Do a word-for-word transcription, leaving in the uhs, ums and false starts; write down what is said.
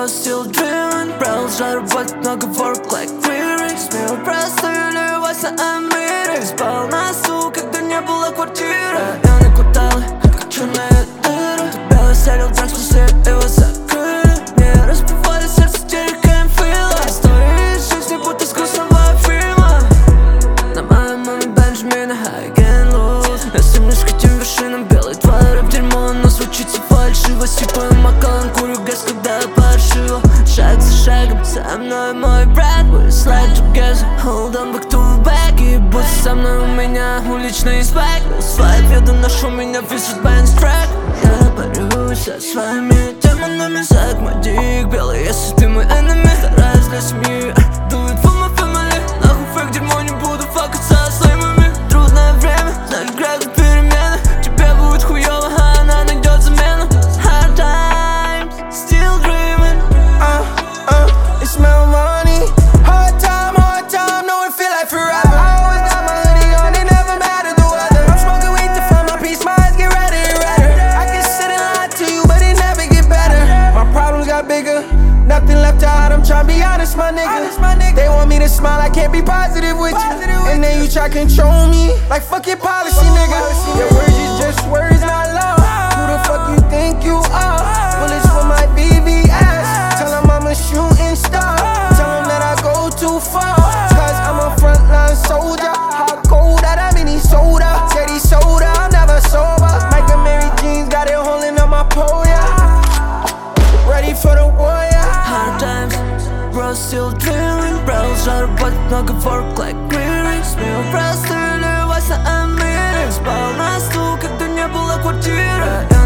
bro, still dreaming. Продолжаю работать, много work like clearing. Смело просто любовь на мире. Спал на стул, когда не было квартиры. Районы кварталы, как черная дыра. Тебя заселил драк, после его закрыли. Не разбивали сердце, терекаем фила. Истории из жизни, будто с грустного фильма. На моем маме Бенджамина, high and loose. Я стремлюсь к этим вершинам, белый твой рэп дерьмо, но звучится фальшиво. Сипаю макалом, курю газ, когда паршиво. Шаг за шагом, со мной мой брат. We slide together, hold on back to back. И будь со мной, у меня уличный свайк. Свайп, еду на шум, меня висит бэнстрек. Я борюсь со своими демонами. Зак мой дик, белый, если ты мой enemy. Стараюсь для семьи, do it for my family. Нахуй фейк, дерьмо, не буду факаться с слаймами. Трудное время, знаю, грядут перемены. Тебе будет хуёво, а она найдет замену. Hard times, still dreaming. Uh, uh, it's my money. Hard time, hard time, no it feel like forever. I always got my hoodie on, it never matter the weather. I'm smoking weed to find my peace, my eyes get redder and redder. I can sit and lie to you, but it never get better. My problems got bigger, nothing left to hide, I'm tryna be honest, my nigga. They want me to smile, I can't be positive with you. And then you try control me, like fuck your policy, nigga. Your words is just words, not law. Who the fuck you think you are? Bullets for my B V S. Tell them I'm a shooting star. Tell them that I go too far. Cause I'm a frontline soldier. Hot cold that I'm in these soda. Teddy soda, I'm never sober. Mike and Mary jeans got it holding on my pole, yeah. Ready for the war, yeah. Hard times, bro, still dreaming. Продолжаю работать, много work like clearing. Смело просто любовь на мире. Спал на стул, когда не было квартиры.